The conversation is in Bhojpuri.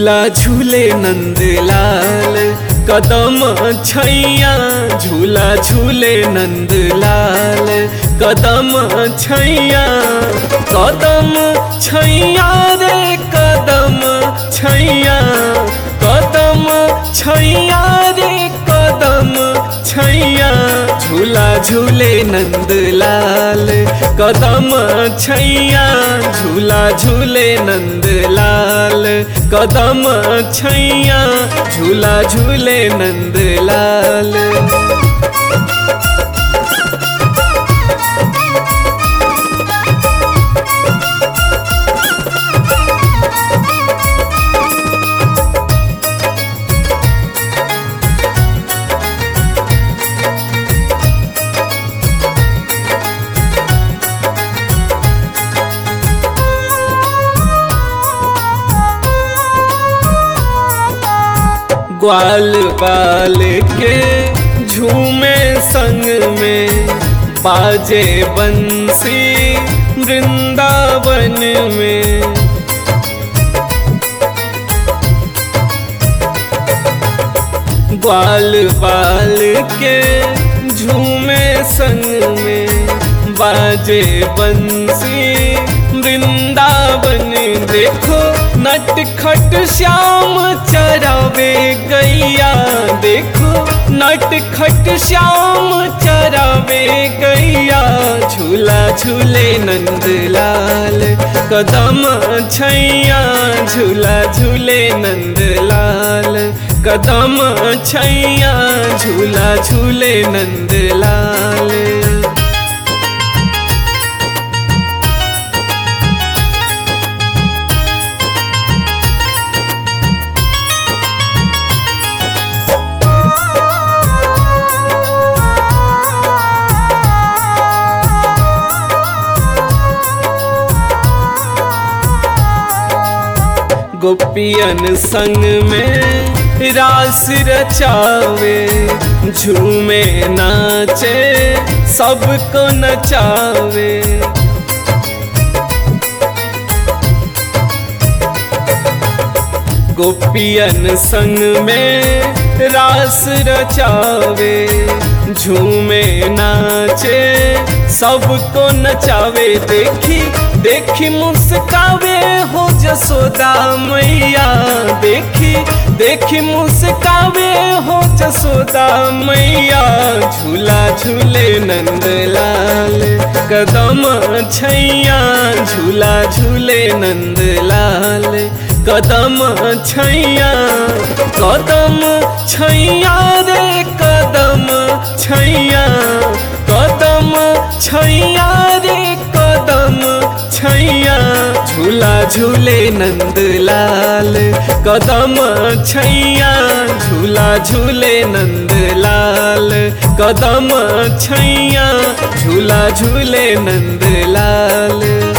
झूला झूले नंदलाल कदम छैया झूला झूले नंदलाल कदम छैया रे कदम छैया रे कदम छैया झूला झूले नंदलाल कदम छैया झूला झूले नंदलाल कदम छैया झूला झूले नंदलाल। ग्वाल बाल के झूमे संग में बाजे बंसी वृंदावन में। ग्वाल बाल के झूमे संग में बाजे बंसी वृंदावन। देखो नटखट श्याम चरावे गैया, देखो नटखट श्याम चरावे गैया झूला झूले नंदलाल कदम छैया झूला झूले नंदलाल कदम छैया झूला झूले नंदलाल। गोपियन संग में रास रचावे झूमे नाचे सबको नचावे। गोपियन संग में रास रचावे झूमे नाचे सबको नचावे। देखी देखी मुस्कावे हो जसोदा मैया, देखी देखी मुस्कावे हो जसोदा मैया झूला झूले नंदलाल कदम छैया झूला झूले नंदलाल कदम छैया रे कदम छैया रे कदम छैया झूला झूले नंदलाल कदम छैया झूला झूले नंदलाल कदम छैया झूला झूले नंदलाल।